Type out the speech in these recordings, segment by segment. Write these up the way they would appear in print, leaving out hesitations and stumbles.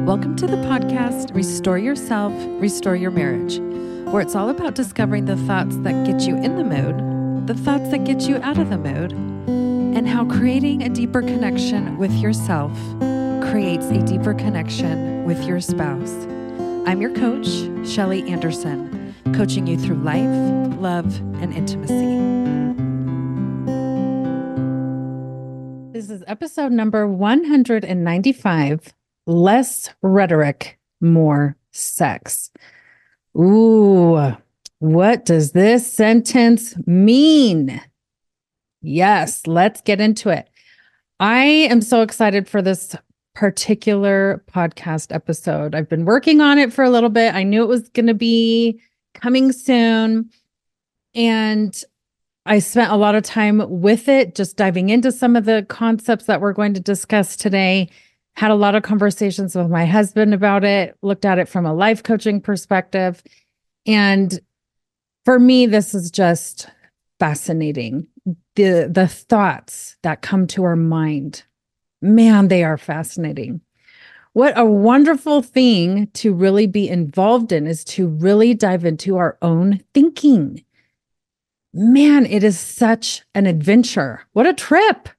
Welcome to the podcast, Restore Yourself, Restore Your Marriage, where it's all about discovering the thoughts that get you in the mood, the thoughts that get you out of the mood, and how creating a deeper connection with yourself creates a deeper connection with your spouse. I'm your coach, Shelly Anderson, coaching you through life, love, and intimacy. This is episode number 195. Less rhetoric, more sex. Ooh, what does this sentence mean? Yes, let's get into it. I am so excited for this particular podcast episode. I've been working on it for a little bit. I knew it was going to be coming soon. And I spent a lot of time with it, just diving into some of the concepts that we're going to discuss today. Had a lot of conversations with my husband about it, looked at it from a life coaching perspective. And for me, this is just fascinating. The thoughts that come to our mind, man, they are fascinating. What a wonderful thing to really be involved in is to really dive into our own thinking. Man, it is such an adventure. What a trip.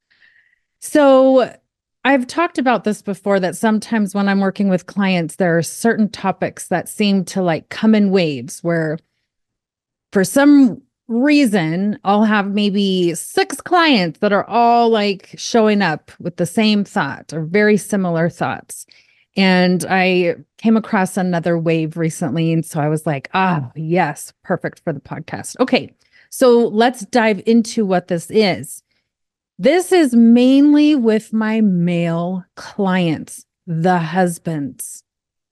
So I've talked about this before, that sometimes when I'm working with clients, there are certain topics that seem to come in waves where for some reason, I'll have maybe 6 clients that are all showing up with the same thought or very similar thoughts. And I came across another wave recently. And so I was like, yes, perfect for the podcast. Okay, so let's dive into what this is. This is mainly with my male clients, the husbands.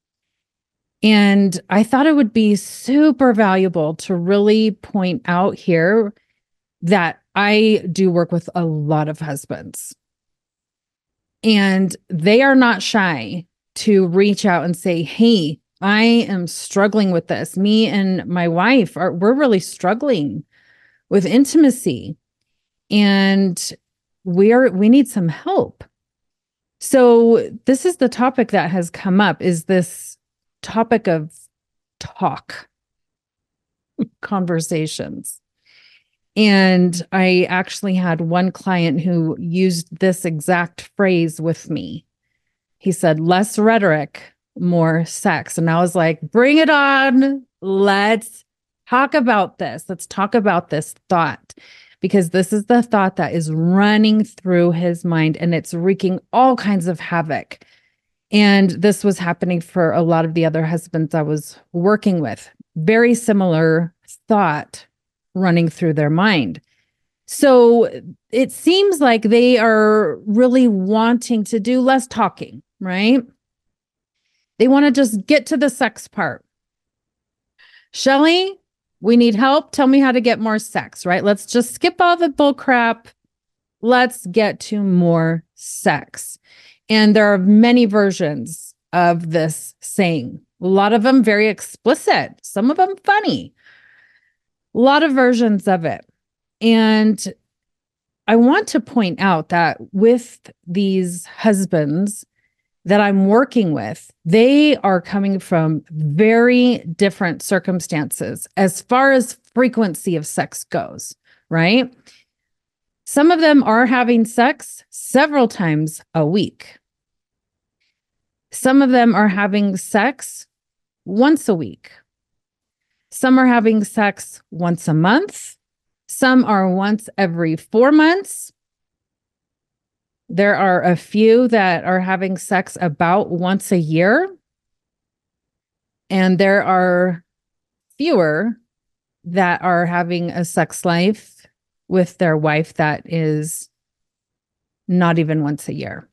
And I thought it would be super valuable to really point out here that I do work with a lot of husbands. And they are not shy to reach out and say, hey, I am struggling with this. Me and my wife, we're really struggling with intimacy. And we need some help. So this is the topic that has come up, is this topic of talk, conversations. And I actually had one client who used this exact phrase with me. He said, less rhetoric, more sex. And I was like, bring it on. Let's talk about this. Let's talk about this thought. Because this is the thought that is running through his mind and it's wreaking all kinds of havoc. And this was happening for a lot of the other husbands I was working with. Very similar thought running through their mind. So it seems like they are really wanting to do less talking, right? They want to just get to the sex part. Shelly, we need help. Tell me how to get more sex, right? Let's just skip all the bull crap. Let's get to more sex. And there are many versions of this saying. A lot of them very explicit, some of them funny. A lot of versions of it. And I want to point out that with these husbands that I'm working with, they are coming from very different circumstances as far as frequency of sex goes, right? Some of them are having sex several times a week. Some of them are having sex once a week. Some are having sex once a month. Some are once every 4 months. There are a few that are having sex about once a year. And there are fewer that are having a sex life with their wife that is not even once a year.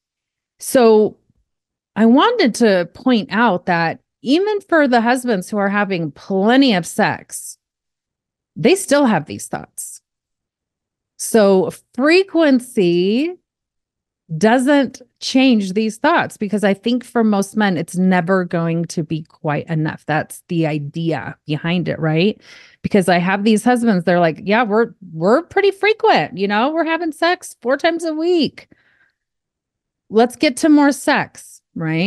So I wanted to point out that even for the husbands who are having plenty of sex, they still have these thoughts. So frequency doesn't change these thoughts, because I think for most men, it's never going to be quite enough. That's the idea behind it, right? Because I have these husbands, they're like, yeah, we're pretty frequent, we're having sex 4 times a week. Let's get to more sex, right?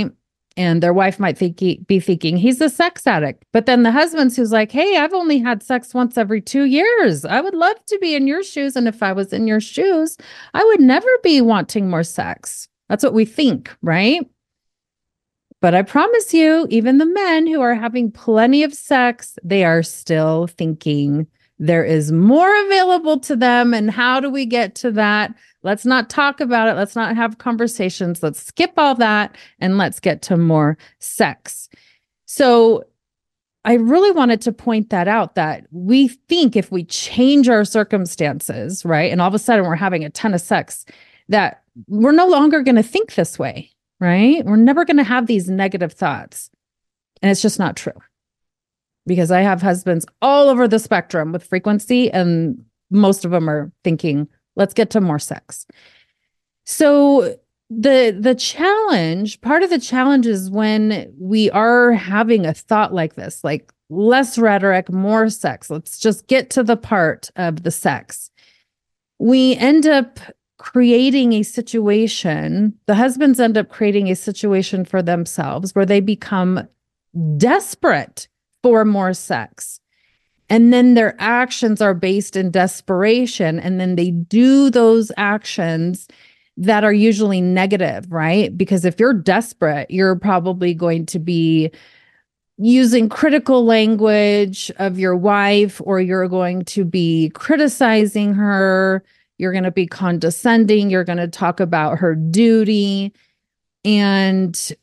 And their wife might be thinking, he's a sex addict. But then the husband's who's like, hey, I've only had sex once every 2 years. I would love to be in your shoes. And if I was in your shoes, I would never be wanting more sex. That's what we think, right? But I promise you, even the men who are having plenty of sex, they are still thinking there is more available to them. And how do we get to that? Let's not talk about it. Let's not have conversations. Let's skip all that and let's get to more sex. So I really wanted to point that out, that we think if we change our circumstances, right, and all of a sudden we're having a ton of sex, that we're no longer going to think this way, right? We're never going to have these negative thoughts. And it's just not true. Because I have husbands all over the spectrum with frequency, and most of them are thinking, let's get to more sex. So the challenge, part of the challenge is when we are having a thought like this, like less rhetoric, more sex. Let's just get to the part of the sex. We end up creating a situation, the husbands end up creating a situation for themselves where they become desperate for more sex. And then their actions are based in desperation. And then they do those actions that are usually negative, right? Because if you're desperate, you're probably going to be using critical language of your wife, or you're going to be criticizing her. You're going to be condescending. You're going to talk about her duty. And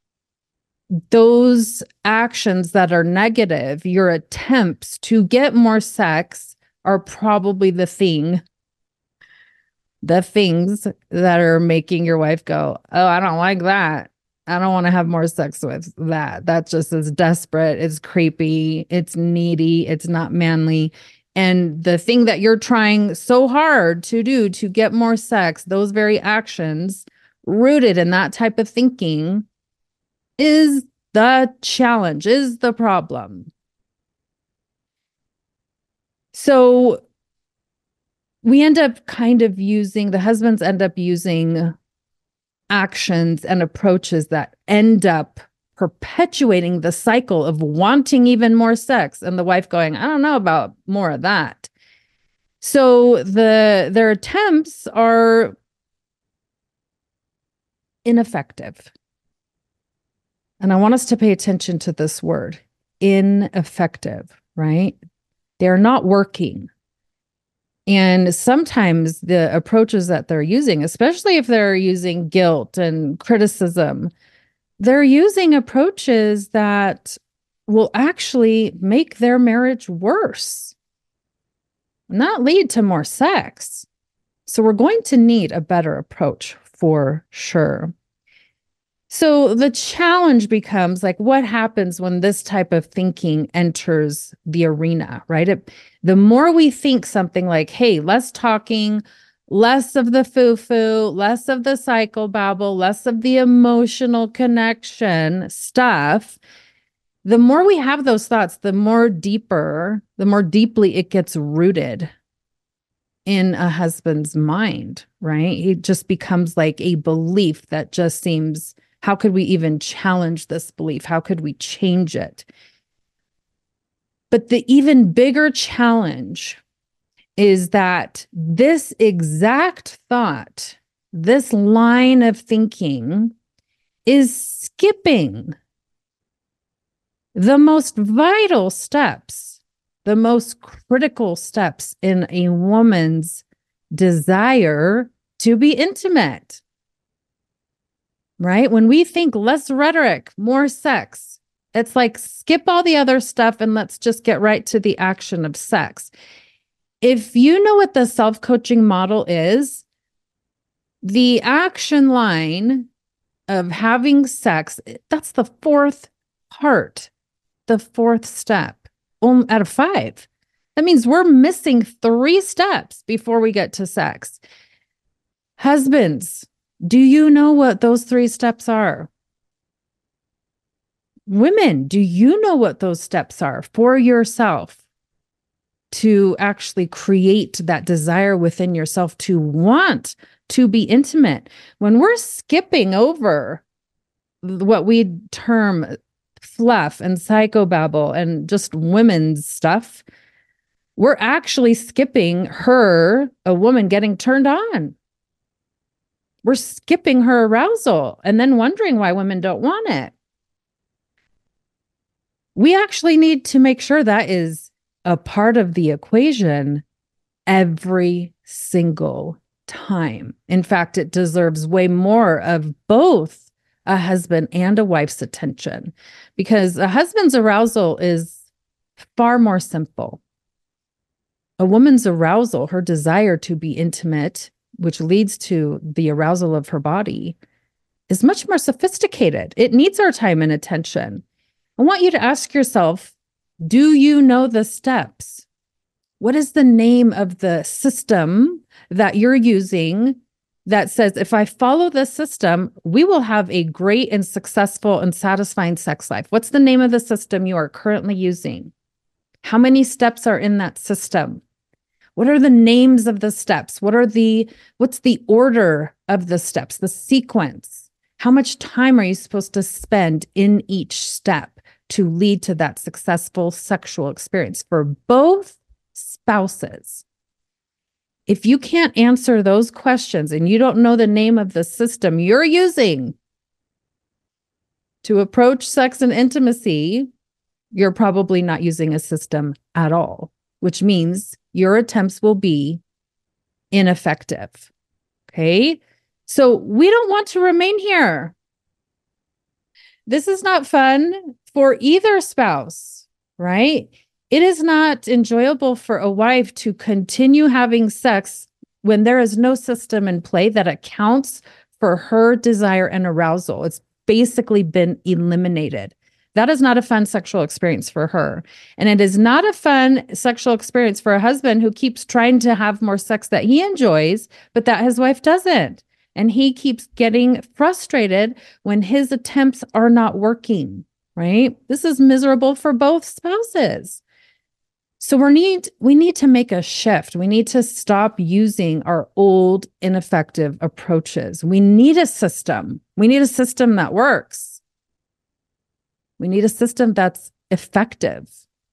those actions that are negative, your attempts to get more sex, are probably the things that are making your wife go, oh, I don't like that. I don't want to have more sex with that. That just is desperate. It's creepy. It's needy. It's not manly. And the thing that you're trying so hard to do to get more sex, those very actions rooted in that type of thinking, is the challenge, is the problem. So we end up the husbands end up using actions and approaches that end up perpetuating the cycle of wanting even more sex, and the wife going, I don't know about more of that. So their attempts are ineffective. And I want us to pay attention to this word, ineffective, right? They're not working. And sometimes the approaches that they're using, especially if they're using guilt and criticism, they're using approaches that will actually make their marriage worse, not lead to more sex. So we're going to need a better approach for sure. So the challenge becomes, like, what happens when this type of thinking enters the arena, right? The more we think something like, hey, less talking, less of the foo-foo, less of the psychobabble, less of the emotional connection stuff, the more we have those thoughts, the more deeply it gets rooted in a husband's mind, right? It just becomes like a belief that just seems, how could we even challenge this belief? How could we change it? But the even bigger challenge is that this exact thought, this line of thinking, is skipping the most vital steps, the most critical steps in a woman's desire to be intimate. Right? When we think less rhetoric, more sex, it's like skip all the other stuff and let's just get right to the action of sex. If you know what the self-coaching model is, the action line of having sex, that's the fourth part, the fourth step out of 5. That means we're missing 3 steps before we get to sex. Husbands, do you know what those 3 steps are? Women, do you know what those steps are for yourself to actually create that desire within yourself to want to be intimate? When we're skipping over what we term fluff and psychobabble and just women's stuff, we're actually skipping her, a woman, getting turned on. We're skipping her arousal and then wondering why women don't want it. We actually need to make sure that is a part of the equation every single time. In fact, it deserves way more of both a husband and a wife's attention, because a husband's arousal is far more simple. A woman's arousal, her desire to be intimate, which leads to the arousal of her body, is much more sophisticated. It needs our time and attention. I want you to ask yourself, do you know the steps? What is the name of the system that you're using that says, if I follow this system, we will have a great and successful and satisfying sex life? What's the name of the system you are currently using? How many steps are in that system? What are the names of the steps? What's the order of the steps, the sequence? How much time are you supposed to spend in each step to lead to that successful sexual experience for both spouses? If you can't answer those questions and you don't know the name of the system you're using to approach sex and intimacy, you're probably not using a system at all, which means your attempts will be ineffective. Okay? So we don't want to remain here. This is not fun for either spouse, right? It is not enjoyable for a wife to continue having sex when there is no system in play that accounts for her desire and arousal. It's basically been eliminated. That is not a fun sexual experience for her. And it is not a fun sexual experience for a husband who keeps trying to have more sex that he enjoys, but that his wife doesn't. And he keeps getting frustrated when his attempts are not working, right? This is miserable for both spouses. So we need to make a shift. We need to stop using our old, ineffective approaches. We need a system. We need a system that works. We need a system that's effective.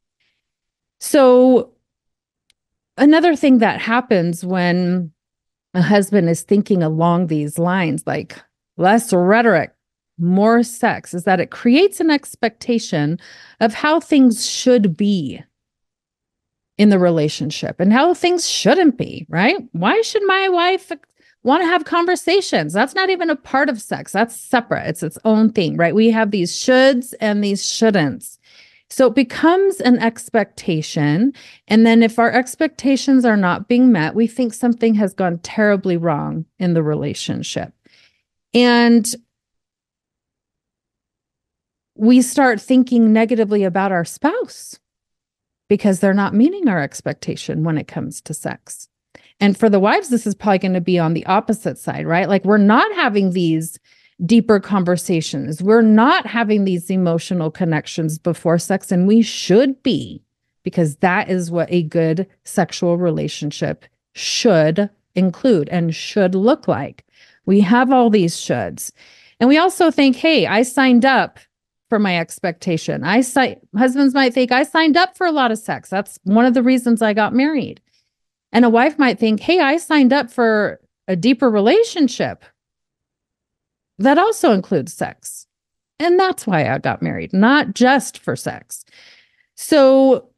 So another thing that happens when a husband is thinking along these lines, like less rhetoric, more sex, is that it creates an expectation of how things should be in the relationship and how things shouldn't be, right? Why should my wife want to have conversations? That's not even a part of sex. That's separate. It's its own thing, right? We have these shoulds and these shouldn'ts. So it becomes an expectation. And then if our expectations are not being met, we think something has gone terribly wrong in the relationship. And we start thinking negatively about our spouse because they're not meeting our expectation when it comes to sex. And for the wives, this is probably going to be on the opposite side, right? Like we're not having these deeper conversations. We're not having these emotional connections before sex, and we should be, because that is what a good sexual relationship should include and should look like. We have all these shoulds. And we also think, hey, I signed up for my expectation. Husbands might think I signed up for a lot of sex. That's one of the reasons I got married. And a wife might think, hey, I signed up for a deeper relationship. That also includes sex. And that's why I got married, not just for sex. So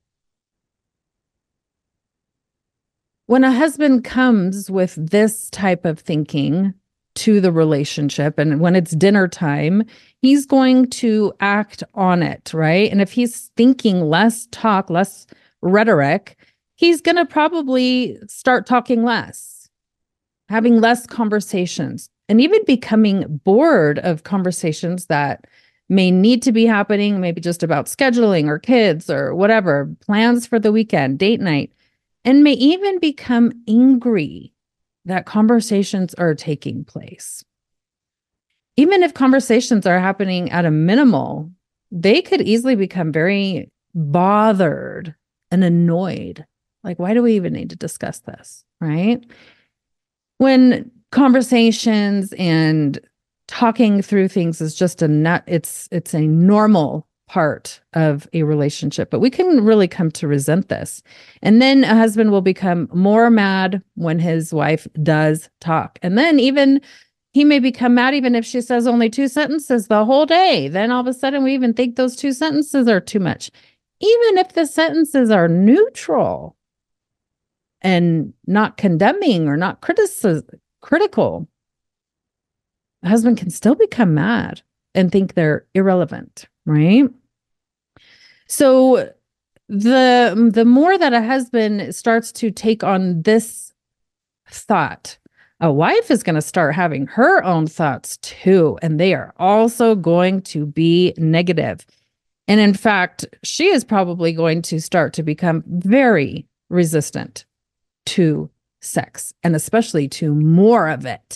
when a husband comes with this type of thinking to the relationship, and when it's dinner time, he's going to act on it, right? And if he's thinking less talk, less rhetoric, he's going to probably start talking less, having less conversations, and even becoming bored of conversations that may need to be happening, maybe just about scheduling or kids or whatever, plans for the weekend, date night, and may even become angry that conversations are taking place. Even if conversations are happening at a minimal, they could easily become very bothered and annoyed. Like, why do we even need to discuss this, right? When conversations and talking through things is just it's a normal part of a relationship, but we can really come to resent this. And then a husband will become more mad when his wife does talk. And then even he may become mad even if she says only 2 sentences the whole day. Then all of a sudden we even think those 2 sentences are too much. Even if the sentences are neutral and not condemning or not critical, the husband can still become mad and think they're irrelevant, right? So the more that a husband starts to take on this thought, a wife is going to start having her own thoughts too, and they are also going to be negative. And in fact, she is probably going to start to become very resistant to sex, and especially to more of it.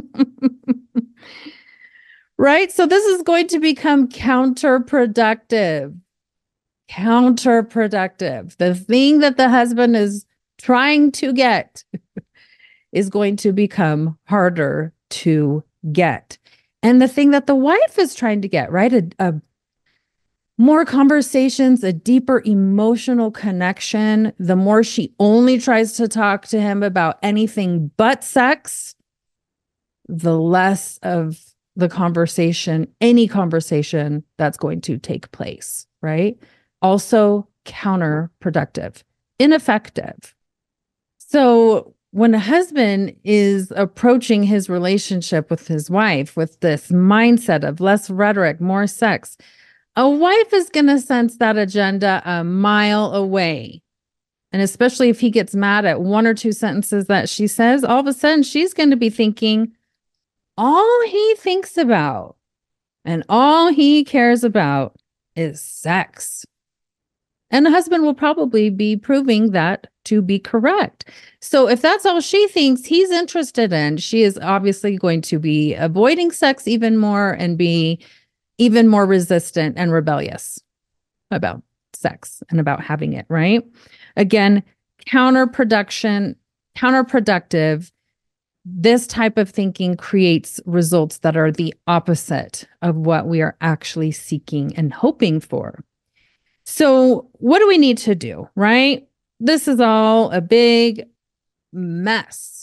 Right? So this is going to become counterproductive. Counterproductive. The thing that the husband is trying to get is going to become harder to get. And the thing that the wife is trying to get, right? A more conversations, a deeper emotional connection. The more she only tries to talk to him about anything but sex, the less of the conversation, any conversation that's going to take place, right? Also counterproductive, ineffective. So when a husband is approaching his relationship with his wife with this mindset of less rhetoric, more sex, a wife is going to sense that agenda a mile away. And especially if he gets mad at 1 or 2 sentences that she says, all of a sudden she's going to be thinking, all he thinks about and all he cares about is sex. And the husband will probably be proving that to be correct. So if that's all she thinks he's interested in, she is obviously going to be avoiding sex even more and be even more resistant and rebellious about sex and about having it, right? Again, counterproductive. This type of thinking creates results that are the opposite of what we are actually seeking and hoping for. So what do we need to do, right? This is all a big mess.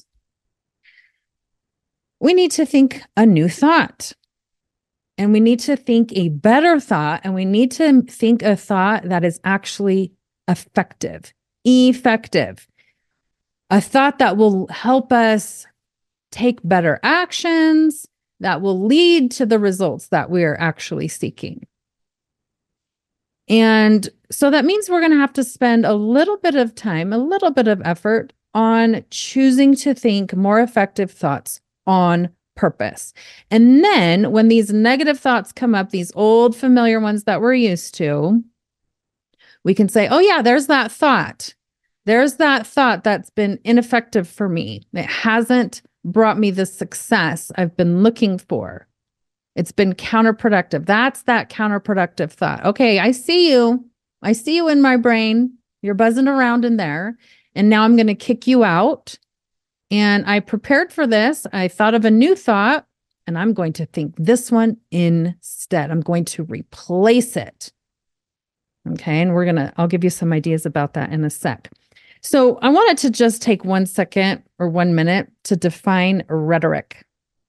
We need to think a new thought. And we need to think a better thought. And we need to think a thought that is actually effective. A thought that will help us take better actions, that will lead to the results that we are actually seeking. And so that means we're going to have to spend a little bit of time, a little bit of effort on choosing to think more effective thoughts on purpose. And then when these negative thoughts come up, these old familiar ones that we're used to, we can say, oh yeah, there's that thought. There's that thought that's been ineffective for me. It hasn't brought me the success I've been looking for. It's been counterproductive. That's that counterproductive thought. Okay, I see you. I see you in my brain. You're buzzing around in there. And now I'm going to kick you out. And I prepared for this. I thought of a new thought, and I'm going to think this one instead. I'm going to replace it. Okay, and I'll give you some ideas about that in a sec. So I wanted to just take 1 second or 1 minute to define rhetoric,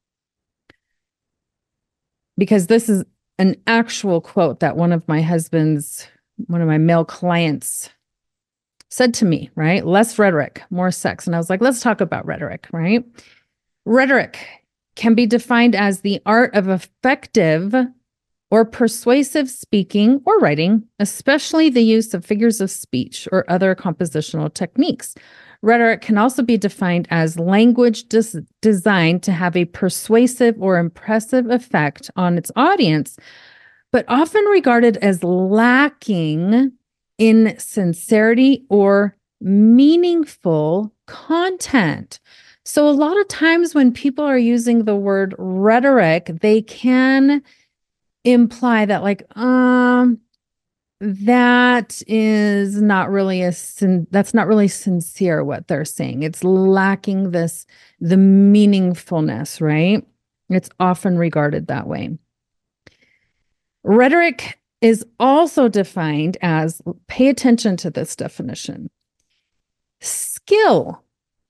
because this is an actual quote that one of my male clients said to me, right? Less rhetoric, more sex. And I was like, let's talk about rhetoric, right? Rhetoric can be defined as the art of effective or persuasive speaking or writing, especially the use of figures of speech or other compositional techniques. Rhetoric can also be defined as language designed to have a persuasive or impressive effect on its audience, but often regarded as lacking in sincerity or meaningful content. So a lot of times when people are using the word rhetoric, they can imply that that is not really that's not really sincere what they're saying. It's lacking the meaningfulness, right? It's often regarded that way. Rhetoric is also defined as, pay attention to this definition, skill.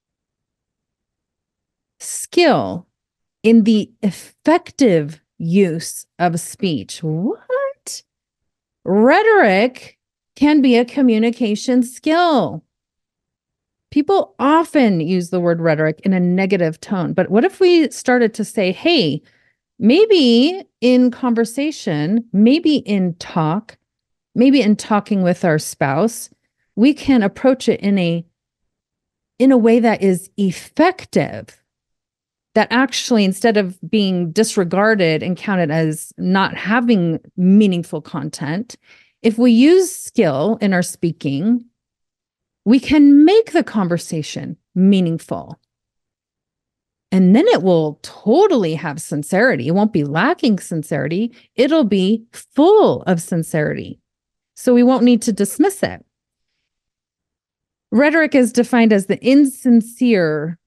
Skill in the effective use of speech. What? Rhetoric can be a communication skill. People often use the word rhetoric in a negative tone, but what if we started to say, hey, maybe in conversation, maybe in talk, maybe in talking with our spouse, we can approach it in a way that is effective, that actually, instead of being disregarded and counted as not having meaningful content, if we use skill in our speaking, we can make the conversation meaningful. And then it will totally have sincerity. It won't be lacking sincerity. It'll be full of sincerity. So we won't need to dismiss it. Rhetoric is defined as the insincere,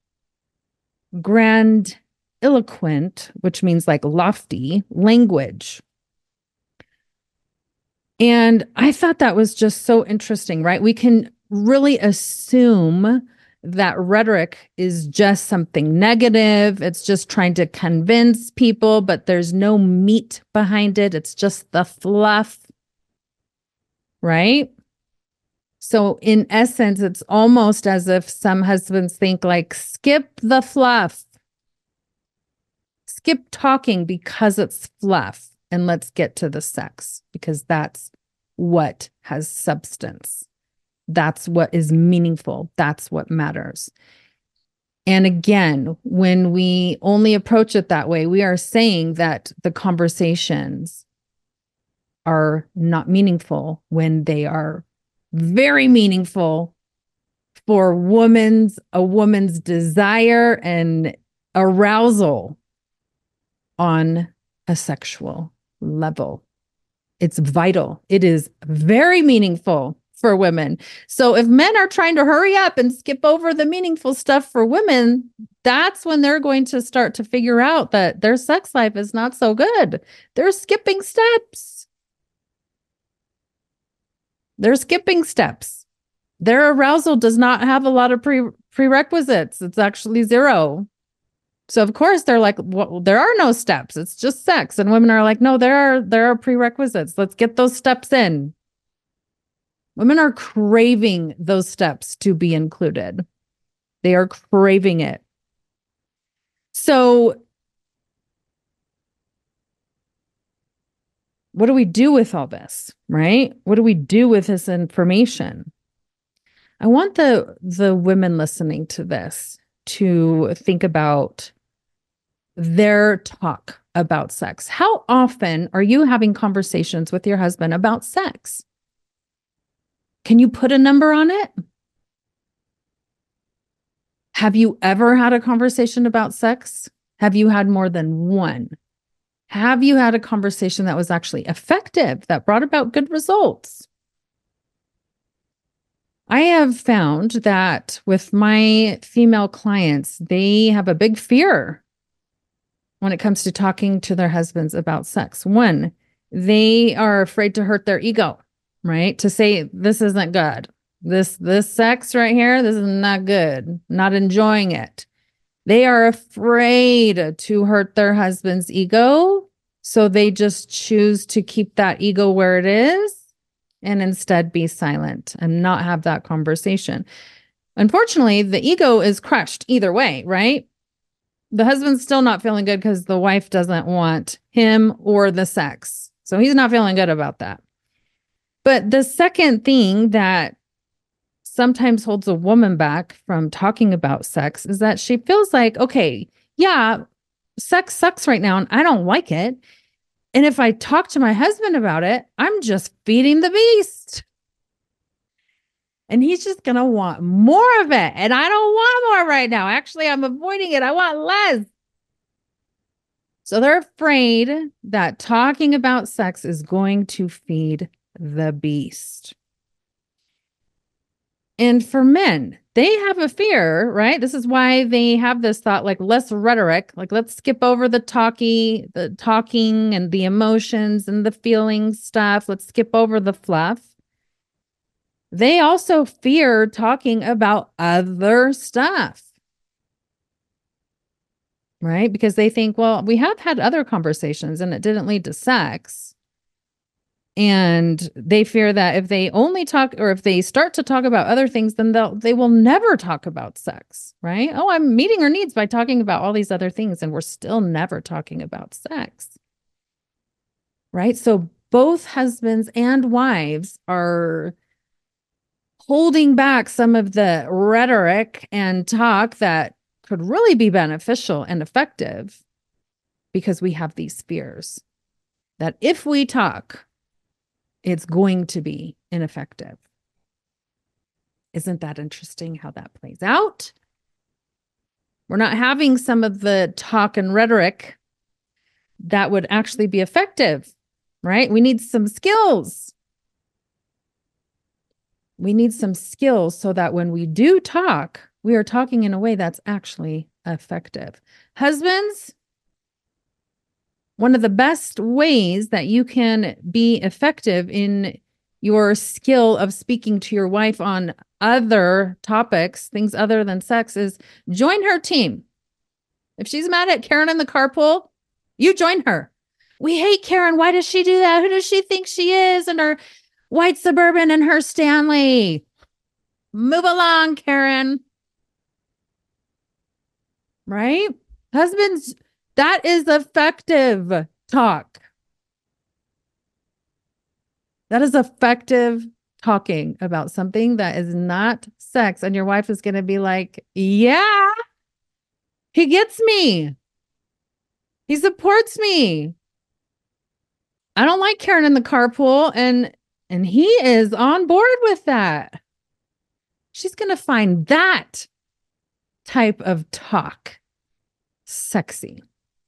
grandiloquent, which means like lofty language. And I thought that was just so interesting, right? We can really assume that rhetoric is just something negative. It's just trying to convince people, but there's no meat behind it. It's just the fluff, right? So in essence, it's almost as if some husbands think like, skip the fluff. Skip talking because it's fluff, and let's get to the sex, because that's what has substance. That's what is meaningful. That's what matters. And again, when we only approach it that way, we are saying that the conversations are not meaningful when they are very meaningful for a woman's desire and arousal on a sexual level. It's vital. It is very meaningful for women. So if men are trying to hurry up and skip over the meaningful stuff for women, that's when they're going to start to figure out that their sex life is not so good. They're skipping steps. They're skipping steps. Their arousal does not have a lot of prerequisites. It's actually zero. So of course they're like, well, there are no steps. It's just sex. And women are like, no, there are prerequisites. Let's get those steps in. Women are craving those steps to be included. They are craving it. So what do we do with all this, right? What do we do with this information? I want the women listening to this to think about their talk about sex. How often are you having conversations with your husband about sex? Can you put a number on it? Have you ever had a conversation about sex? Have you had more than one? Have you had a conversation that was actually effective, that brought about good results? I have found that with my female clients, they have a big fear when it comes to talking to their husbands about sex. One, they are afraid to hurt their ego, right? To say, this isn't good. This sex right here, this is not good. Not enjoying it. They are afraid to hurt their husband's ego. So they just choose to keep that ego where it is and instead be silent and not have that conversation. Unfortunately, the ego is crushed either way, right? The husband's still not feeling good because the wife doesn't want him or the sex. So he's not feeling good about that. But the second thing that sometimes holds a woman back from talking about sex is that she feels like, okay, yeah, sex sucks right now and I don't like it. And if I talk to my husband about it, I'm just feeding the beast. And he's just going to want more of it. And I don't want more right now. Actually, I'm avoiding it. I want less. So they're afraid that talking about sex is going to feed the beast. And for men, they have a fear, right? This is why they have this thought like less rhetoric, like let's skip over the talking and the emotions and the feeling stuff. Let's skip over the fluff. They also fear talking about other stuff, right? Because they think, well, we have had other conversations and it didn't lead to sex. And they fear that if they only talk or if they start to talk about other things, then they will never talk about sex, right? Oh, I'm meeting her needs by talking about all these other things, and we're still never talking about sex, right? So both husbands and wives are holding back some of the rhetoric and talk that could really be beneficial and effective because we have these fears that if we talk, it's going to be ineffective. Isn't that interesting how that plays out? We're not having some of the talk and rhetoric that would actually be effective, right? We need some skills. We need some skills so that when we do talk, we are talking in a way that's actually effective. Husbands, one of the best ways that you can be effective in your skill of speaking to your wife on other topics, things other than sex, is join her team. If she's mad at Karen in the carpool, you join her. We hate Karen. Why does she do that? Who does she think she is? And her white Suburban and her Stanley. Move along, Karen. Right? Husbands, that is effective talk. That is effective talking about something that is not sex. And your wife is going to be like, yeah, he gets me. He supports me. I don't like Karen in the carpool. And he is on board with that. She's going to find that type of talk sexy.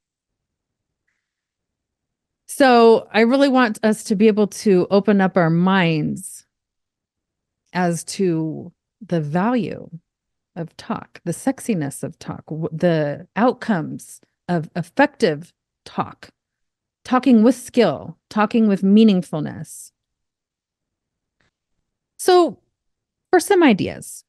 So I really want us to be able to open up our minds as to the value of talk, the sexiness of talk, the outcomes of effective talk, talking with skill, talking with meaningfulness. So for some ideas,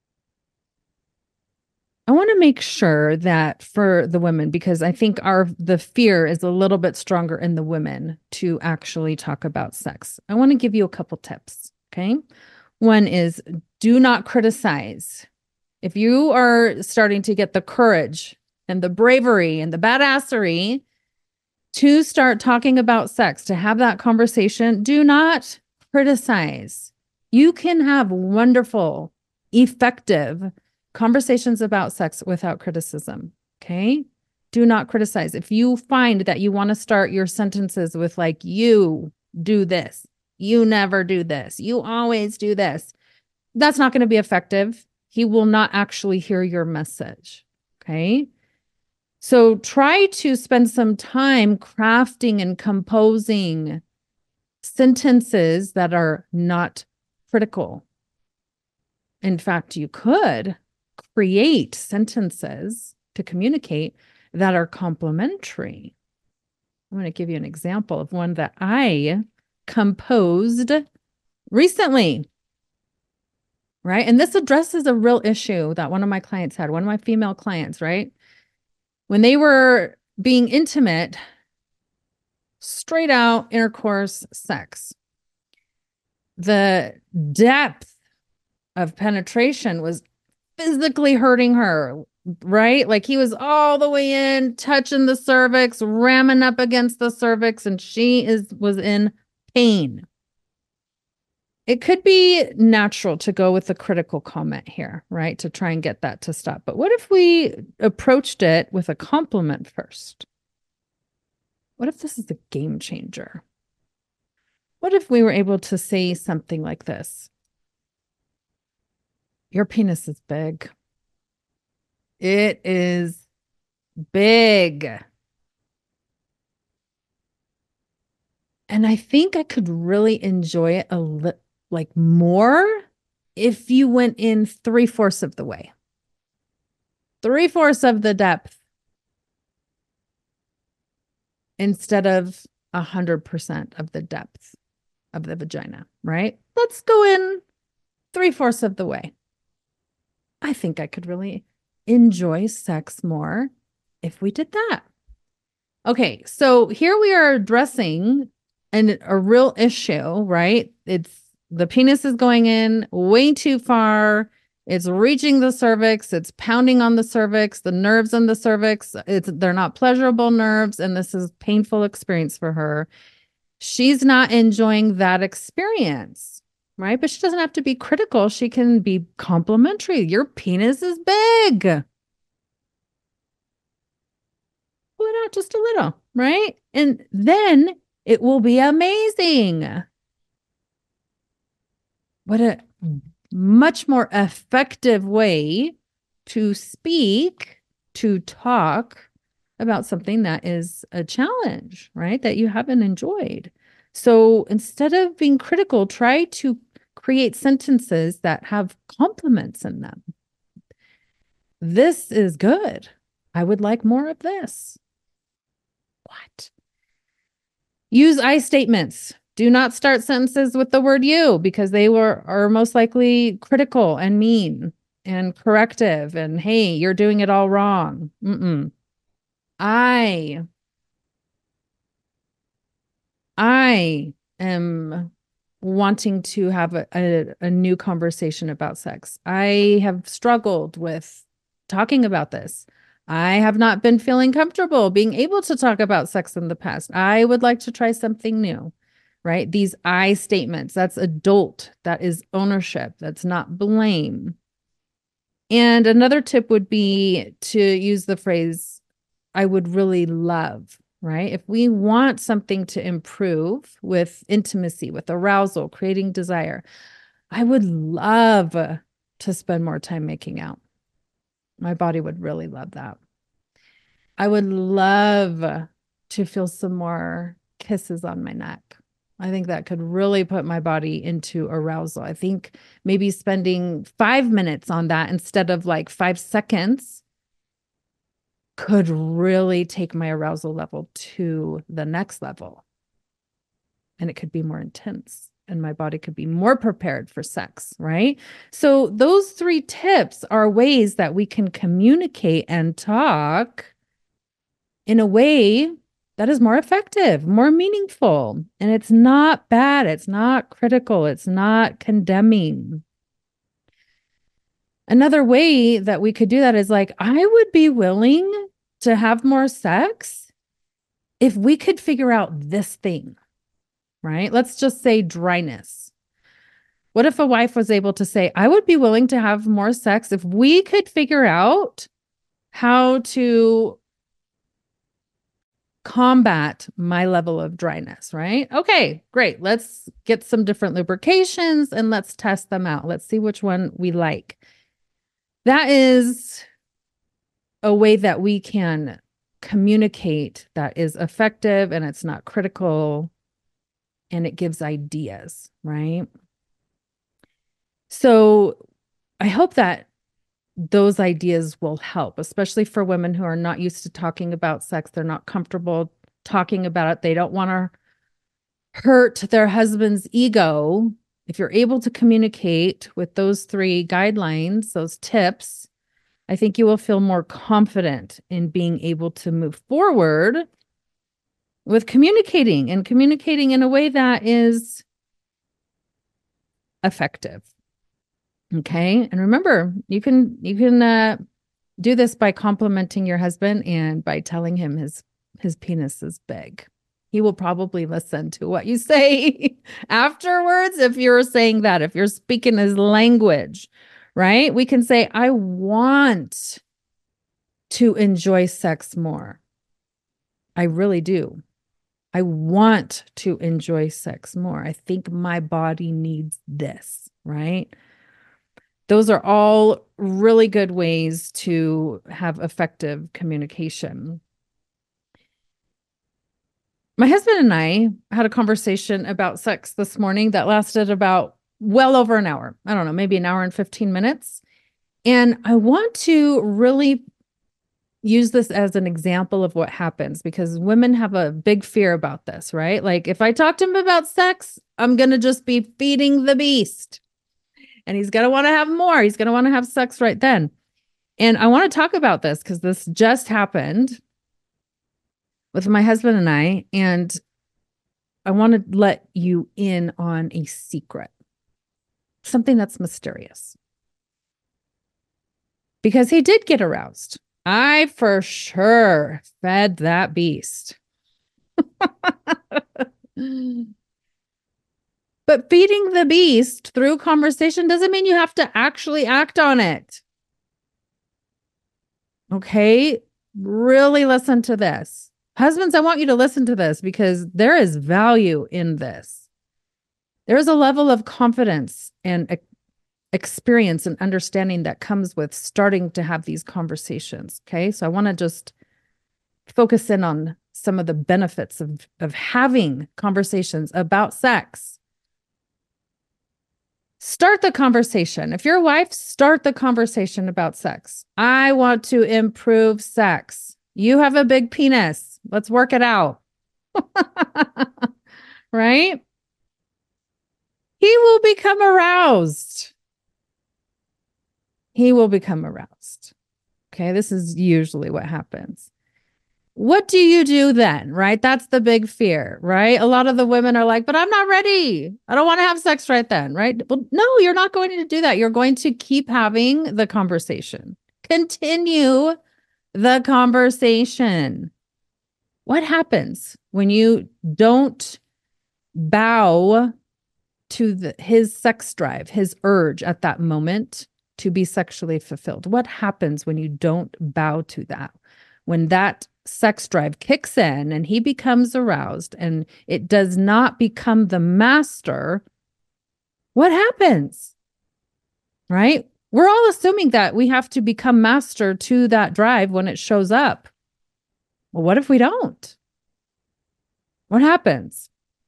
I want to make sure that for the women, because I think the fear is a little bit stronger in the women to actually talk about sex. I want to give you a couple tips. Okay. One is do not criticize. If you are starting to get the courage and the bravery and the badassery to start talking about sex, to have that conversation, do not criticize. You can have wonderful, effective conversations about sex without criticism. Okay. Do not criticize. If you find that you want to start your sentences with like, you do this, you never do this, you always do this, that's not going to be effective. He will not actually hear your message. Okay. So try to spend some time crafting and composing sentences that are not critical. In fact, you could create sentences to communicate that are complementary. I'm going to give you an example of one that I composed recently, right? And this addresses a real issue that one of my clients had, one of my female clients, right? When they were being intimate, straight out intercourse sex, the depth of penetration was physically hurting her, right? Like he was all the way in, touching the cervix, ramming up against the cervix, and she was in pain. It could be natural to go with a critical comment here, right? To try and get that to stop. But what if we approached it with a compliment first? What if this is a game changer? What if we were able to say something like this? Your penis is big. It is big. And I think I could really enjoy it like more if you went in 3/4 of the way, 3/4 of the depth instead of 100% of the depth of the vagina, right? Let's go in 3/4 of the way. I think I could really enjoy sex more if we did that. Okay, so here we are addressing a real issue, right? It's the penis is going in way too far. It's reaching the cervix. It's pounding on the cervix, the nerves in the cervix. They're not pleasurable nerves, and this is painful experience for her. She's not enjoying that experience, right? But she doesn't have to be critical. She can be complimentary. Your penis is big. Pull it out just a little, right? And then it will be amazing. What a much more effective way to speak, to talk about something that is a challenge, right? That you haven't enjoyed. So instead of being critical, try to create sentences that have compliments in them. This is good. I would like more of this. What? Use I statements. Do not start sentences with the word you because they are most likely critical and mean and corrective and hey, you're doing it all wrong. I am wanting to have a new conversation about sex. I have struggled with talking about this. I have not been feeling comfortable being able to talk about sex in the past. I would like to try something new, right? These I statements, that's adult, that is ownership, that's not blame. And another tip would be to use the phrase, I would really love, right? If we want something to improve with intimacy, with arousal, creating desire, I would love to spend more time making out. My body would really love that. I would love to feel some more kisses on my neck. I think that could really put my body into arousal. I think maybe spending 5 minutes on that instead of like 5 seconds could really take my arousal level to the next level. And it could be more intense and my body could be more prepared for sex, right? So those 3 tips are ways that we can communicate and talk in a way that is more effective, more meaningful. And it's not bad. It's not critical. It's not condemning. Another way that we could do that is like, I would be willing to have more sex if we could figure out this thing, right? Let's just say dryness. What if a wife was able to say, I would be willing to have more sex if we could figure out how to combat my level of dryness, right? Okay, great. Let's get some different lubrications and let's test them out. Let's see which one we like. That is a way that we can communicate that is effective and it's not critical and it gives ideas, right? So I hope that those ideas will help, especially for women who are not used to talking about sex. They're not comfortable talking about it. They don't want to hurt their husband's ego. If you're able to communicate with those 3 guidelines, those tips, I think you will feel more confident in being able to move forward with communicating and communicating in a way that is effective. Okay. And remember, you can do this by complimenting your husband and by telling him his penis is big. He will probably listen to what you say afterwards if you're saying that, if you're speaking his language, right? We can say, I want to enjoy sex more. I really do. I want to enjoy sex more. I think my body needs this, right? Those are all really good ways to have effective communication. My husband and I had a conversation about sex this morning that lasted about well over an hour. I don't know, maybe an hour and 15 minutes. And I want to really use this as an example of what happens because women have a big fear about this, right? Like if I talk to him about sex, I'm going to just be feeding the beast and he's going to want to have more. He's going to want to have sex right then. And I want to talk about this because this just happened with my husband and I. And I want to let you in on a secret, something that's mysterious. Because he did get aroused. I for sure fed that beast. But feeding the beast through conversation doesn't mean you have to actually act on it. Okay? Really listen to this. Husbands, I want you to listen to this because there is value in this. There is a level of confidence and experience and understanding that comes with starting to have these conversations. Okay. So I want to just focus in on some of the benefits of having conversations about sex. Start the conversation. If you're a wife, start the conversation about sex. I want to improve sex. You have a big penis. Let's work it out. Right? He will become aroused. He will become aroused. Okay, this is usually what happens. What do you do then, right? That's the big fear, right? A lot of the women are like, but I'm not ready. I don't want to have sex right then, right? Well, no, you're not going to do that. You're going to keep having the conversation. Continue the conversation. What happens when you don't bow to his sex drive, his urge at that moment to be sexually fulfilled? What happens when you don't bow to that? When that sex drive kicks in and he becomes aroused and it does not become the master, what happens? Right? We're all assuming that we have to become master to that drive when it shows up. Well, what if we don't? What happens?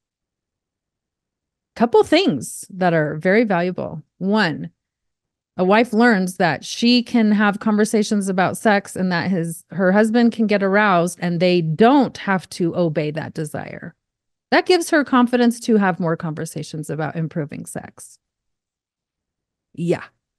Couple things that are very valuable. One, a wife learns that she can have conversations about sex and that her husband can get aroused and they don't have to obey that desire. That gives her confidence to have more conversations about improving sex. Yeah.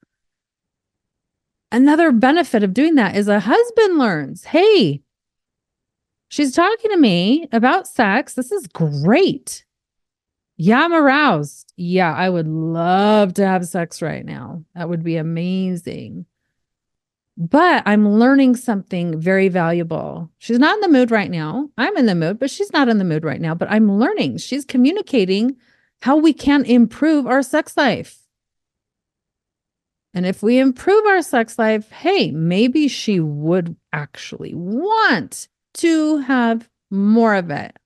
Another benefit of doing that is a husband learns, hey, she's talking to me about sex. This is great. Yeah, I'm aroused. Yeah, I would love to have sex right now. That would be amazing. But I'm learning something very valuable. She's not in the mood right now. I'm in the mood, but she's not in the mood right now. But I'm learning. She's communicating how we can improve our sex life. And if we improve our sex life, hey, maybe she would actually want to have more of it.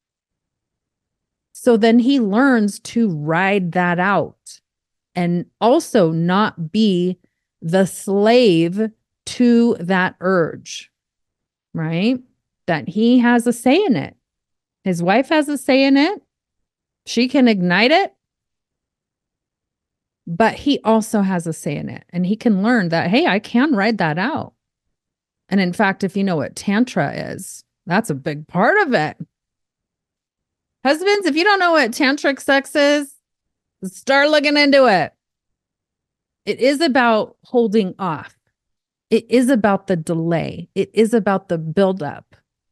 So then he learns to ride that out and also not be the slave to that urge, right? That he has a say in it. His wife has a say in it. She can ignite it, but he also has a say in it. And he can learn that, hey, I can ride that out. And in fact, if you know what Tantra is, that's a big part of it. Husbands, if you don't know what tantric sex is, start looking into it. It is about holding off. It is about the delay. It is about the buildup.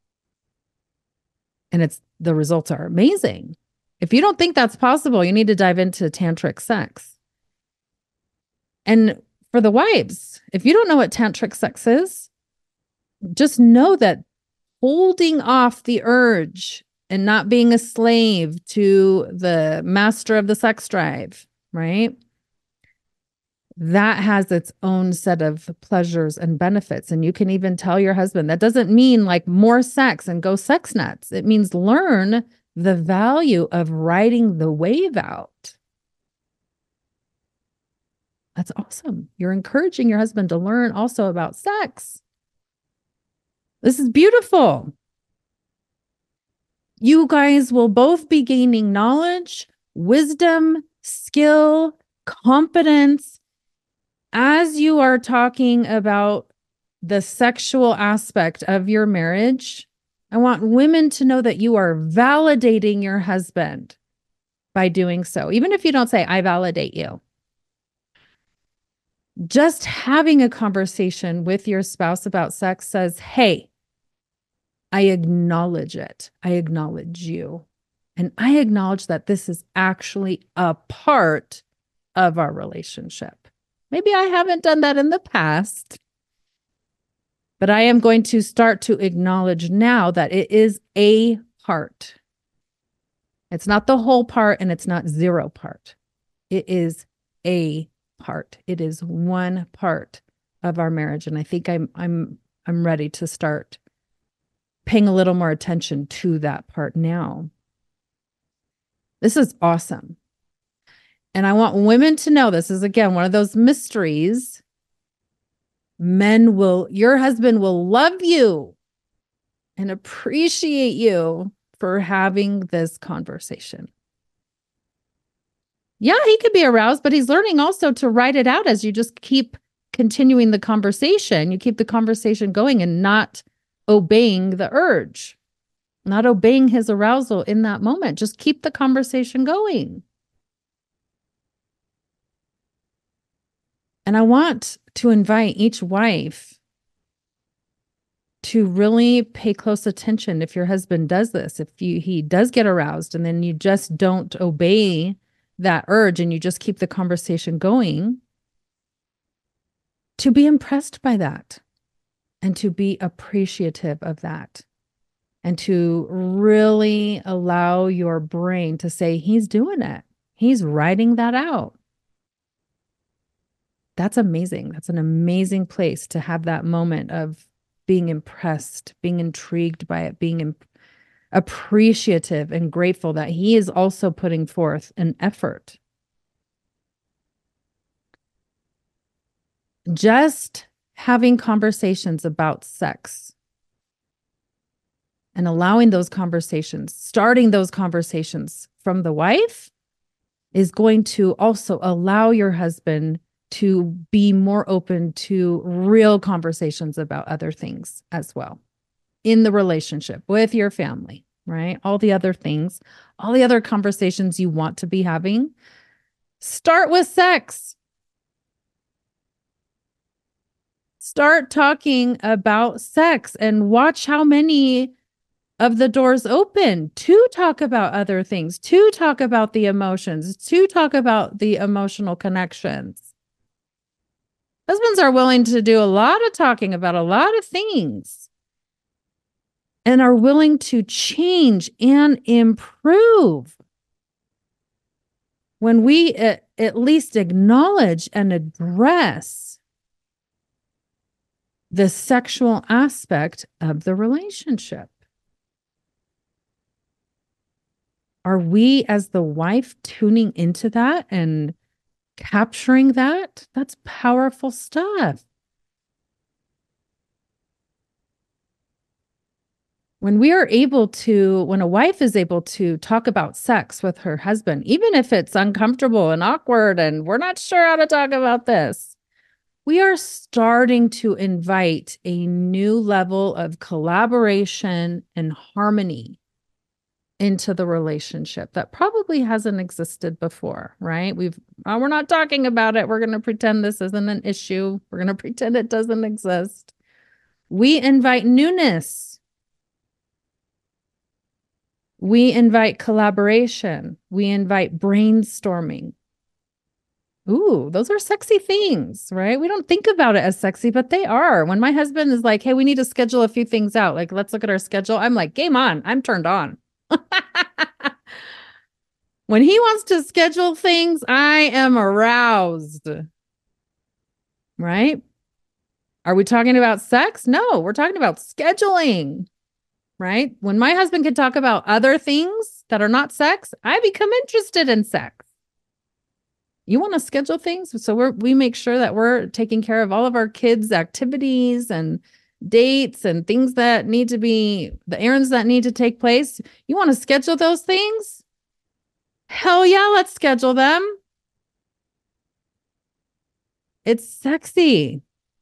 And the results are amazing. If you don't think that's possible, you need to dive into tantric sex. And for the wives, if you don't know what tantric sex is, just know that holding off the urge and not being a slave to the master of the sex drive, right? That has its own set of pleasures and benefits. And you can even tell your husband, that doesn't mean like more sex and go sex nuts. It means learn the value of riding the wave out. That's awesome. You're encouraging your husband to learn also about sex. This is beautiful. You guys will both be gaining knowledge, wisdom, skill, competence. As you are talking about the sexual aspect of your marriage, I want women to know that you are validating your husband by doing so. Even if you don't say, I validate you. Just having a conversation with your spouse about sex says, hey, I acknowledge it. I acknowledge you. And I acknowledge that this is actually a part of our relationship. Maybe I haven't done that in the past, but I am going to start to acknowledge now that it is a part. It's not the whole part and it's not zero part. It is a part. It is one part of our marriage. And I think I'm ready to start paying a little more attention to that part now. This is awesome. And I want women to know this is, again, one of those mysteries. Your husband will love you and appreciate you for having this conversation. Yeah, he could be aroused, but he's learning also to write it out as you just keep continuing the conversation. You keep the conversation going and not obeying the urge, not obeying his arousal in that moment. Just keep the conversation going. And I want to invite each wife to really pay close attention if your husband does this, if he does get aroused and then you just don't obey that urge and you just keep the conversation going, to be impressed by that and to be appreciative of that and to really allow your brain to say, he's doing it. He's writing that out. That's amazing. That's an amazing place to have that moment of being impressed, being intrigued by it, being appreciative and grateful that he is also putting forth an effort. Just having conversations about sex and allowing those conversations, starting those conversations from the wife, is going to also allow your husband to be more open to real conversations about other things as well in the relationship with your family, right? All the other things, all the other conversations you want to be having. Start with sex. Start talking about sex and watch how many of the doors open to talk about other things, to talk about the emotions, to talk about the emotional connections. Husbands are willing to do a lot of talking about a lot of things and are willing to change and improve. When we at least acknowledge and address the sexual aspect of the relationship. Are we, as the wife, tuning into that and capturing that? That's powerful stuff. When a wife is able to talk about sex with her husband, even if it's uncomfortable and awkward and we're not sure how to talk about this, we are starting to invite a new level of collaboration and harmony into the relationship that probably hasn't existed before, right? We're not talking about it. We're going to pretend this isn't an issue. We're going to pretend it doesn't exist. We invite newness. We invite collaboration. We invite brainstorming. Ooh, those are sexy things, right? We don't think about it as sexy, but they are. When my husband is like, hey, we need to schedule a few things out. Like, let's look at our schedule. I'm like, game on. I'm turned on. When he wants to schedule things, I am aroused. Right? Are we talking about sex? No, we're talking about scheduling. Right? When my husband can talk about other things that are not sex, I become interested in sex. You want to schedule things? So we make sure that we're taking care of all of our kids' activities and dates and things that need to be, the errands that need to take place. You want to schedule those things? Hell yeah, let's schedule them. It's sexy.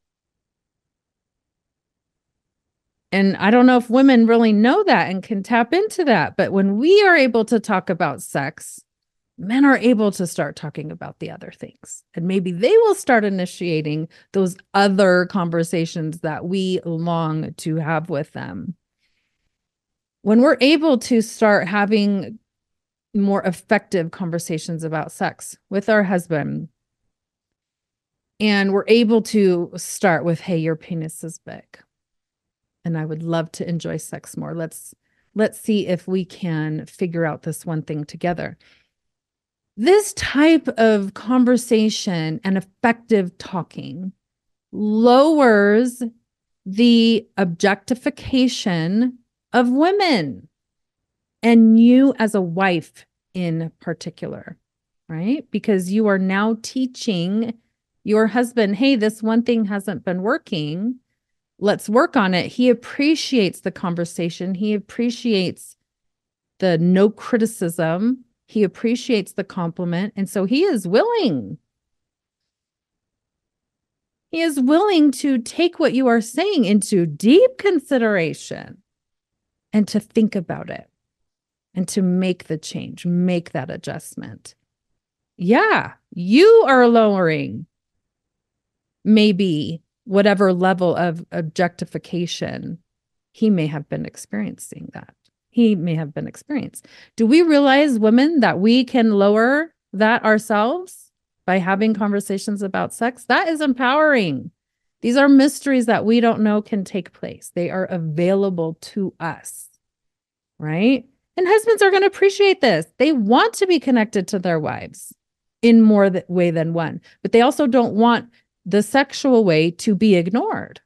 And I don't know if women really know that and can tap into that. But when we are able to talk about sex, men are able to start talking about the other things. And maybe they will start initiating those other conversations that we long to have with them. When we're able to start having more effective conversations about sex with our husband, and we're able to start with, hey, your penis is big and I would love to enjoy sex more. Let's see if we can figure out this one thing together. This type of conversation and effective talking lowers the objectification of women and you as a wife in particular, right? Because you are now teaching your husband, hey, this one thing hasn't been working. Let's work on it. He appreciates the conversation. He appreciates the no criticism. He appreciates the compliment. And so he is willing. He is willing to take what you are saying into deep consideration and to think about it and to make the change, make that adjustment. Yeah, you are lowering maybe whatever level of objectification he may have been experiencing that. He may have been experienced. Do we realize, women, that we can lower that ourselves by having conversations about sex? That is empowering. These are mysteries that we don't know can take place. They are available to us, right? And husbands are going to appreciate this. They want to be connected to their wives in more way than one, but they also don't want the sexual way to be ignored.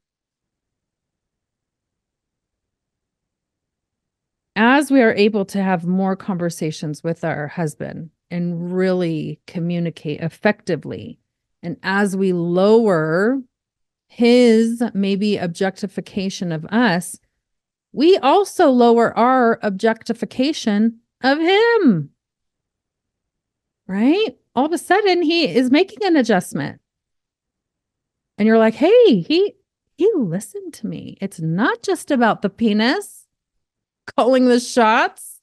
As we are able to have more conversations with our husband and really communicate effectively, and as we lower his maybe objectification of us, we also lower our objectification of him, right? All of a sudden, he is making an adjustment. And you're like, hey, he listened to me. It's not just about the penis calling the shots.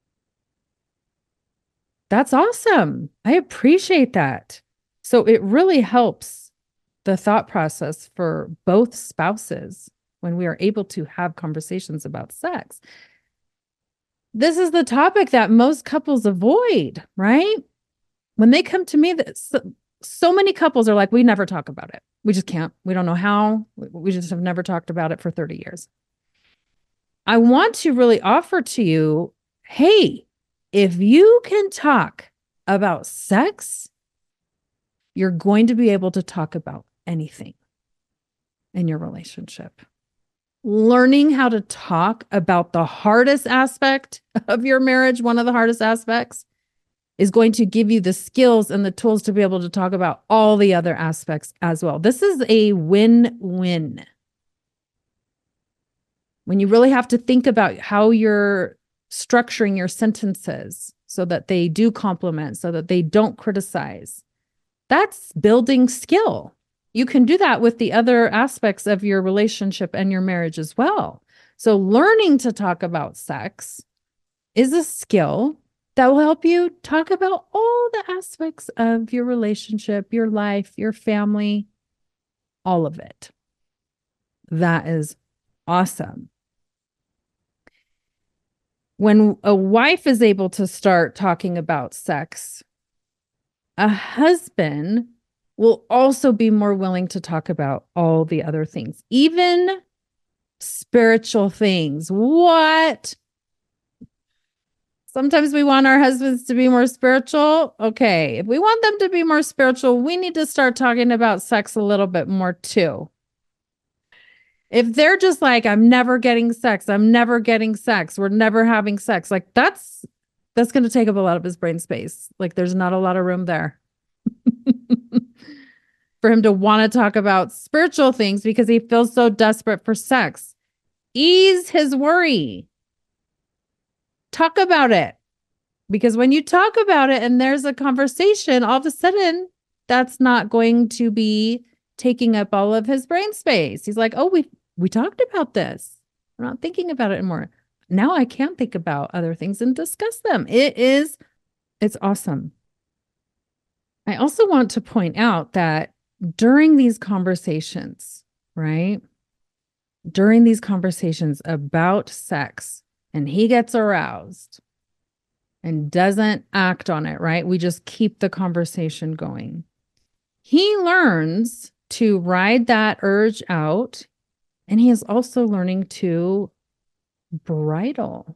That's awesome. I appreciate that. So it really helps the thought process for both spouses when we are able to have conversations about sex. This is the topic that most couples avoid, right? When they come to me, so many couples are like, we never talk about it. We just can't. We don't know how. We just have never talked about it for 30 years. I want to really offer to you, hey, if you can talk about sex, you're going to be able to talk about anything in your relationship. Learning how to talk about the hardest aspect of your marriage, one of the hardest aspects, is going to give you the skills and the tools to be able to talk about all the other aspects as well. This is a win-win. When you really have to think about how you're structuring your sentences so that they do complement, so that they don't criticize, that's building skill. You can do that with the other aspects of your relationship and your marriage as well. So learning to talk about sex is a skill that will help you talk about all the aspects of your relationship, your life, your family, all of it. That is awesome. When a wife is able to start talking about sex, a husband will also be more willing to talk about all the other things, even spiritual things. What? Sometimes we want our husbands to be more spiritual. Okay, if we want them to be more spiritual, we need to start talking about sex a little bit more too. If they're just like, I'm never getting sex, we're never having sex, like that's going to take up a lot of his brain space. Like there's not a lot of room there for him to want to talk about spiritual things because he feels so desperate for sex. Ease his worry. Talk about it. Because when you talk about it and there's a conversation, all of a sudden that's not going to be taking up all of his brain space. He's like, oh, we talked about this. I'm not thinking about it anymore. Now I can think about other things and discuss them. It's awesome. I also want to point out that during these conversations, right? During these conversations about sex, and he gets aroused and doesn't act on it, right? We just keep the conversation going. He learns to ride that urge out, and he is also learning to bridle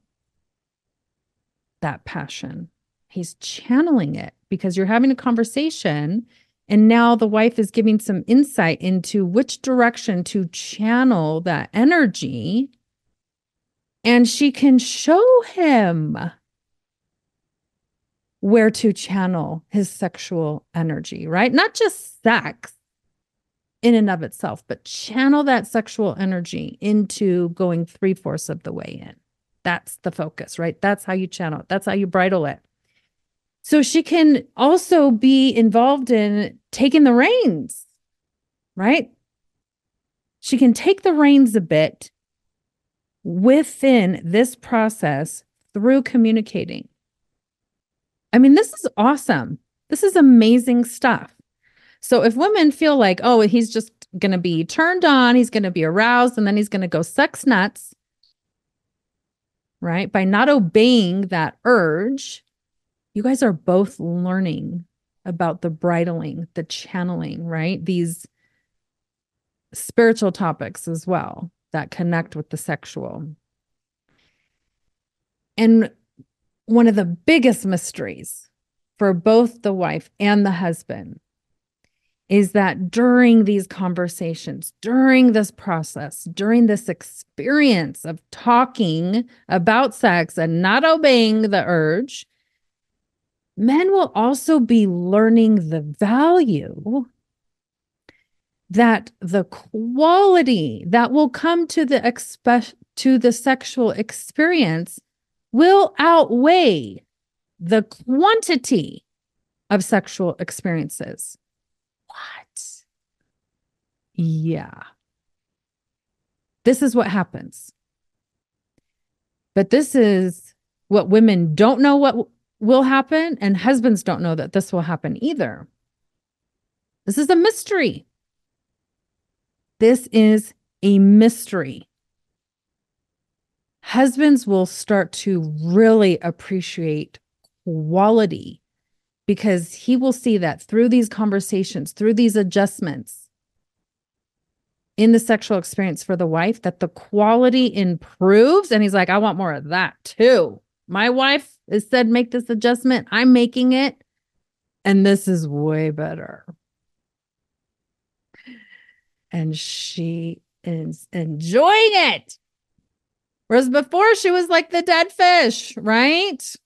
that passion. He's channeling it because you're having a conversation, and now the wife is giving some insight into which direction to channel that energy, and she can show him where to channel his sexual energy, right? Not just sex in and of itself, but channel that sexual energy into going 3/4 of the way in. That's the focus, right? That's how you channel it. That's how you bridle it. So she can also be involved in taking the reins, right? She can take the reins a bit within this process through communicating. I mean, this is awesome. This is amazing stuff. So if women feel like, oh, he's just going to be turned on, he's going to be aroused, and then he's going to go sex nuts, right? By not obeying that urge, you guys are both learning about the bridling, the channeling, right? These spiritual topics as well that connect with the sexual. And one of the biggest mysteries for both the wife and the husband is that during these conversations, during this process, during this experience of talking about sex and not obeying the urge, men will also be learning the value that the quality that will come to the sexual experience will outweigh the quantity of sexual experiences. What? Yeah. This is what happens. But this is what women don't know what will happen, and husbands don't know that this will happen either. This is a mystery. This is a mystery. Husbands will start to really appreciate quality because he will see that through these conversations, through these adjustments in the sexual experience for the wife, that the quality improves. And he's like, I want more of that too. My wife has said, make this adjustment. I'm making it. And this is way better. And she is enjoying it. Whereas before she was like the dead fish, right?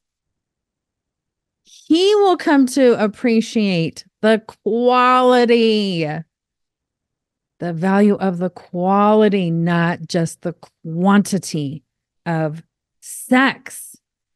He will come to appreciate the quality, the value of the quality, not just the quantity of sex.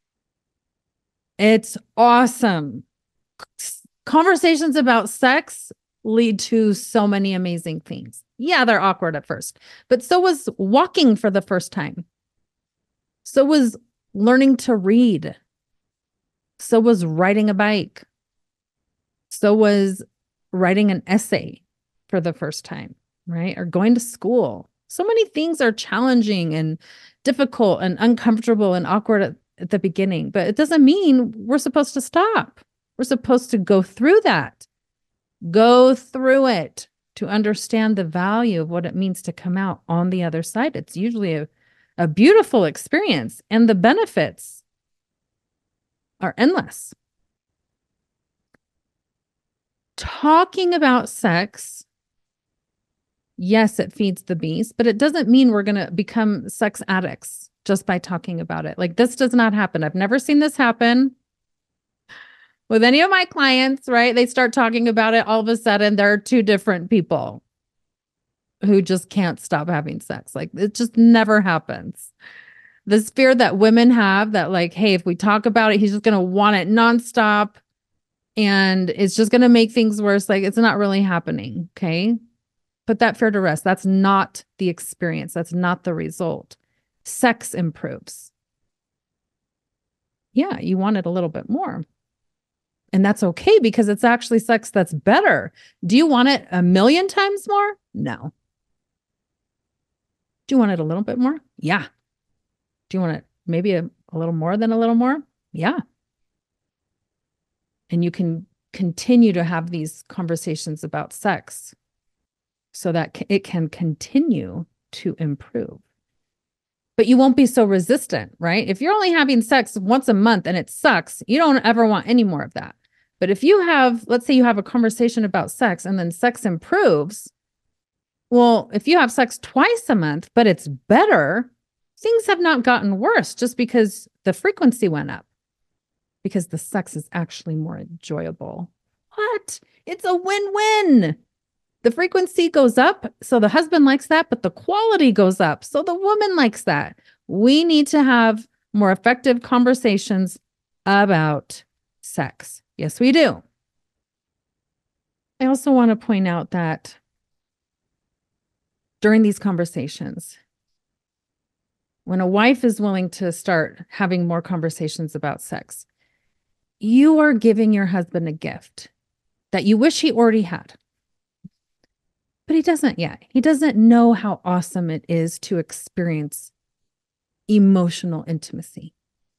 It's awesome. Conversations about sex lead to so many amazing things. Yeah, they're awkward at first, but so was walking for the first time. So was learning to read. So was riding a bike. So was writing an essay for the first time, right? Or going to school. So many things are challenging and difficult and uncomfortable and awkward at the beginning, but it doesn't mean we're supposed to stop. We're supposed to go through that. Go through it to understand the value of what it means to come out on the other side. It's usually a beautiful experience, and the benefits are endless. Talking about sex, yes, it feeds the beast, but it doesn't mean we're going to become sex addicts just by talking about it. Like, this does not happen. I've never seen this happen with any of my clients, right? They start talking about it. All of a sudden, there are two different people who just can't stop having sex. Like, it just never happens. This fear that women have that, like, hey, if we talk about it, he's just going to want it nonstop and it's just going to make things worse. Like, it's not really happening. Okay. Put that fear to rest. That's not the experience. That's not the result. Sex improves. Yeah, you want it a little bit more. And that's okay because it's actually sex that's better. Do you want it 1,000,000 times more? No. Do you want it a little bit more? Yeah. Do you want it maybe a little more than a little more? Yeah. And you can continue to have these conversations about sex so that it can continue to improve. But you won't be so resistant, right? If you're only having sex once a month and it sucks, you don't ever want any more of that. But if you have, let's say you have a conversation about sex and then sex improves, well, if you have sex twice a month, but it's better, things have not gotten worse just because the frequency went up, because the sex is actually more enjoyable. What? It's a win-win. The frequency goes up, so the husband likes that, but the quality goes up, so the woman likes that. We need to have more effective conversations about sex. Yes, we do. I also want to point out that during these conversations, when a wife is willing to start having more conversations about sex, you are giving your husband a gift that you wish he already had. But he doesn't yet. He doesn't know how awesome it is to experience emotional intimacy.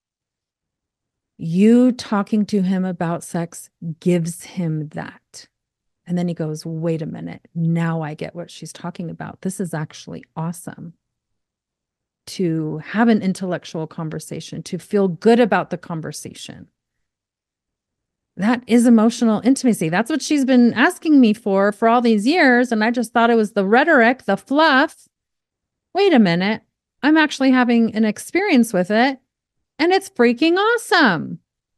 You talking to him about sex gives him that. And then he goes, wait a minute. Now I get what she's talking about. This is actually awesome. To have an intellectual conversation, to feel good about the conversation. That is emotional intimacy. That's what she's been asking me for all these years. And I just thought it was the rhetoric, the fluff. Wait a minute. I'm actually having an experience with it. And it's freaking awesome.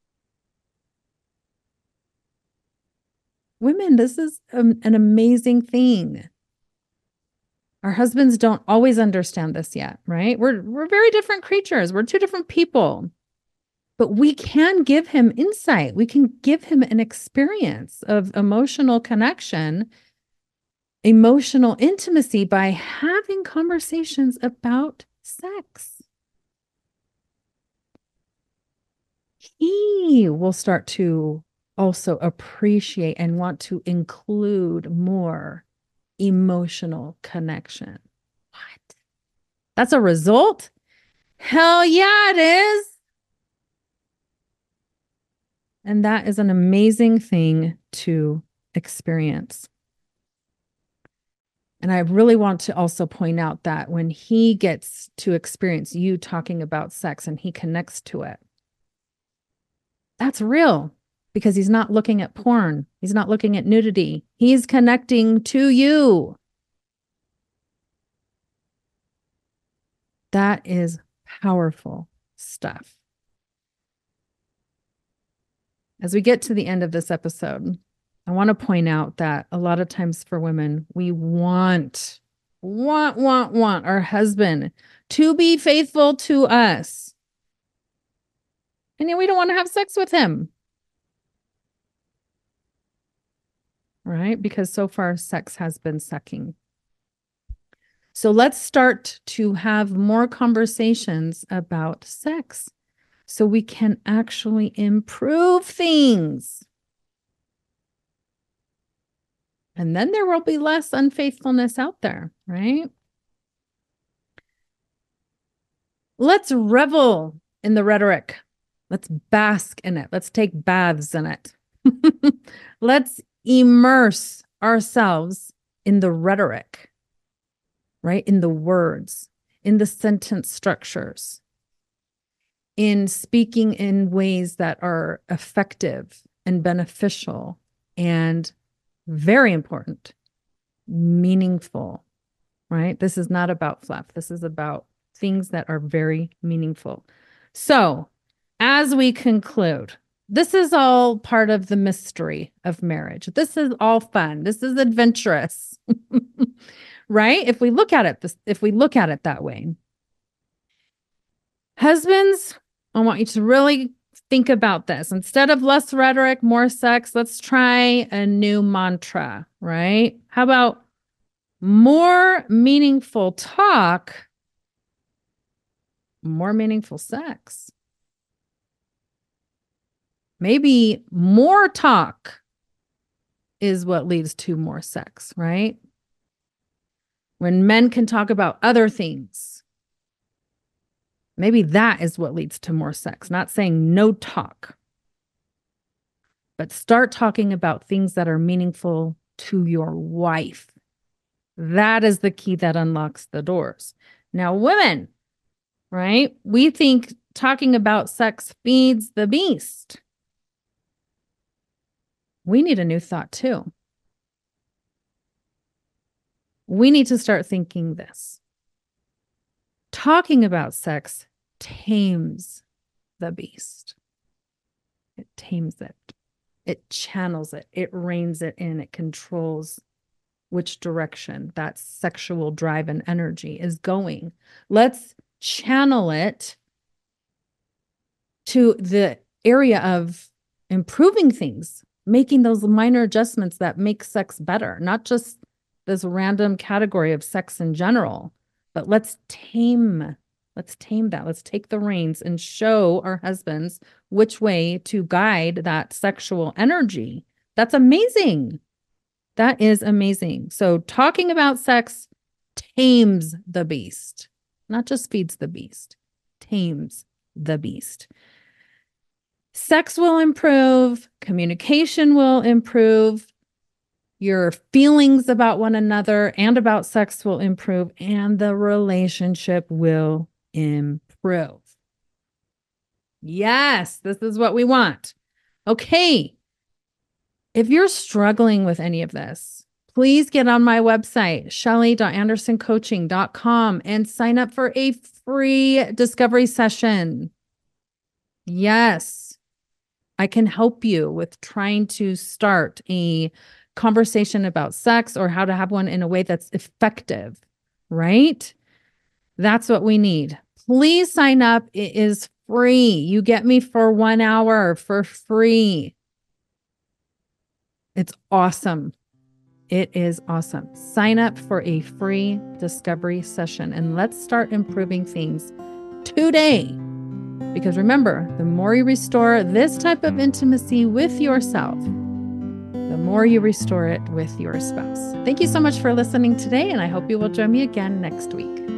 Women, this is an amazing thing. Our husbands don't always understand this yet, right? We're very different creatures. We're two different people. But we can give him insight. We can give him an experience of emotional connection, emotional intimacy by having conversations about sex. He will start to also appreciate and want to include more emotional connection. What? That's a result? Hell yeah, it is. And that is an amazing thing to experience. And I really want to also point out that when he gets to experience you talking about sex and he connects to it, that's real because he's not looking at porn. He's not looking at nudity. He's connecting to you. That is powerful stuff. As we get to the end of this episode, I want to point out that a lot of times for women, we want our husband to be faithful to us. And yet we don't want to have sex with him. Right? Because so far sex has been sucking. So let's start to have more conversations about sex so we can actually improve things. And then there will be less unfaithfulness out there, right? Let's revel in the rhetoric. Let's bask in it. Let's take baths in it. Let's immerse ourselves in the rhetoric, right? In the words, in the sentence structures, in speaking in ways that are effective and beneficial and very important, meaningful, right? This is not about fluff. This is about things that are very meaningful. So, as we conclude, this is all part of the mystery of marriage. This is all fun. This is adventurous, right? If we look at it that way. Husbands, I want you to really think about this. Instead of less rhetoric, more sex, let's try a new mantra, right? How about more meaningful talk, more meaningful sex? Maybe more talk is what leads to more sex, right? When men can talk about other things, maybe that is what leads to more sex. Not saying no talk, but start talking about things that are meaningful to your wife. That is the key that unlocks the doors. Now, women, right? We think talking about sex feeds the beast. We need a new thought too. We need to start thinking this. Talking about sex tames the beast. It tames it. It channels it. It reins it in. It controls which direction that sexual drive and energy is going. Let's channel it to the area of improving things, making those minor adjustments that make sex better, not just this random category of sex in general, but let's tame that. Let's take the reins and show our husbands which way to guide that sexual energy. That's amazing. That is amazing. So talking about sex tames the beast, not just feeds the beast, tames the beast. Sex will improve, communication will improve, your feelings about one another and about sex will improve, and the relationship will improve. Yes, this is what we want. Okay. If you're struggling with any of this, please get on my website, shelly.andersoncoaching.com, and sign up for a free discovery session. Yes, I can help you with trying to start a conversation about sex or how to have one in a way that's effective, right? That's what we need. Please sign up. It is free. You get me for 1 hour for free. It's awesome. It is awesome. Sign up for a free discovery session and let's start improving things today. Because remember, the more you restore this type of intimacy with yourself, the more you restore it with your spouse. Thank you so much for listening today, and I hope you will join me again next week.